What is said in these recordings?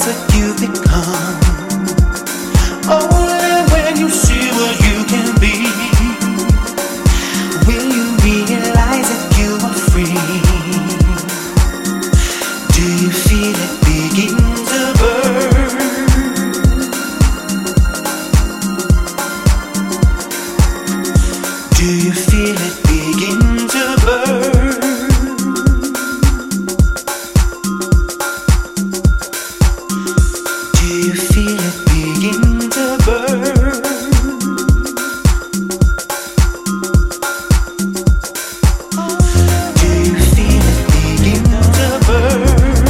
realize what you've become. Only when you see what you can be will you realize that you are free. Do you feel it begin to burn? Do you feel it begin to burn? Do you feel it begin to burn? Do you feel it begin to burn?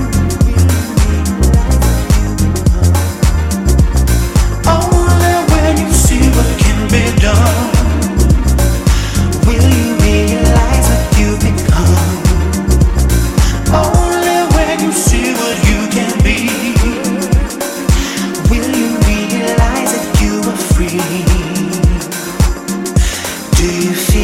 Only when you see what can be done will you realize what you've become. Only when you see what you can be will you realize that you are free. Do you feel